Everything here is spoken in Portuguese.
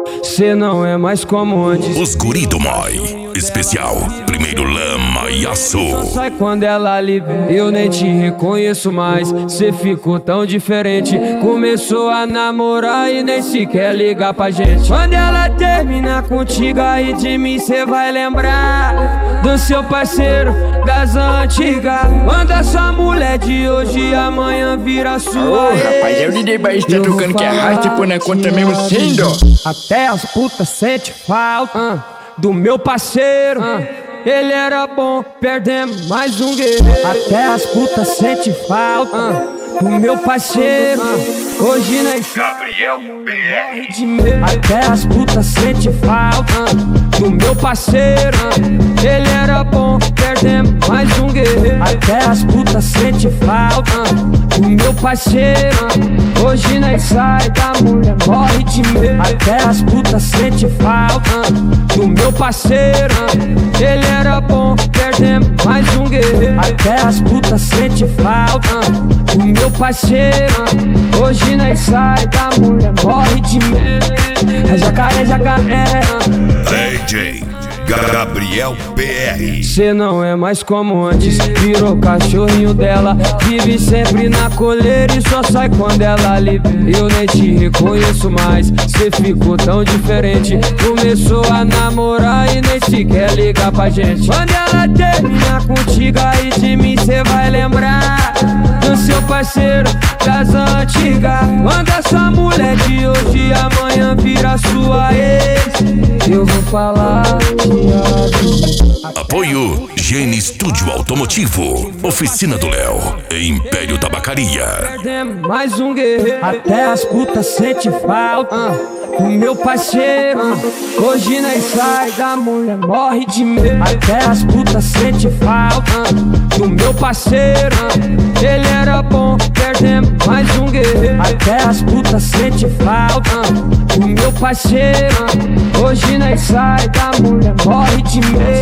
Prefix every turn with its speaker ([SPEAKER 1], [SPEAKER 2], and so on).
[SPEAKER 1] Cê não é mais como antes.
[SPEAKER 2] Os guri do Moi, especial, primeiro Lama e Aço.
[SPEAKER 1] Sai quando ela libera, eu nem te reconheço mais. Cê ficou tão diferente, começou a namorar e nem sequer ligar pra gente. Quando ela terminar contigo, aí de mim cê vai lembrar do seu parceiro das antigas. Quando a sua mulher de hoje amanhã vira sua.
[SPEAKER 3] Ô, rapaz, é o DJ Baista tocando que arrasta e põe na conta mesmo sem dó.
[SPEAKER 1] Até as putas sente falta do meu parceiro. Ele era bom, perdemos mais um guerreiro. Até as putas sente falta do meu parceiro. Hoje nós
[SPEAKER 2] Gabriel BR.
[SPEAKER 1] de medo. Até as putas sente falta do meu parceiro. Ele era bom, perdemos mais um guerreiro. Até as putas sente falta do meu parceiro. Hoje nós sai da mulher, morre de medo. Até as putas sente falta do meu parceiro. Ele era bom, perdemos mais um guerreiro. Até as putas sente falta do meu parceiro. Hoje nós sai da mulher, morre de medo. É jacaré, jacaré.
[SPEAKER 2] DJ Gabriel BR.
[SPEAKER 1] Cê não é mais como antes, virou cachorrinho dela. Vive sempre na coleira e só sai quando ela libera. Eu nem te reconheço mais, cê ficou tão diferente. Começou a namorar e nem sequer ligar pra gente. Quando ela terminar contigo, aí de mim cê vai lembrar do seu parceiro das antigas. Quando a sua mulher de hoje amanhã vira sua ex, eu vou falar de
[SPEAKER 2] Apoio Gene Estúdio Automotivo, Oficina do Léo e Império Tabacaria.
[SPEAKER 1] perdemos mais um guerreiro. Até as putas sente falta do meu parceiro. Hoje nós sai da mulher, morre de medo. Até as putas sente falta do meu parceiro. Ele era bom, perdemos mais um guerreiro. Até as putas sente falta do meu parceiro. Hoje nós sai da mulher, morre de medo.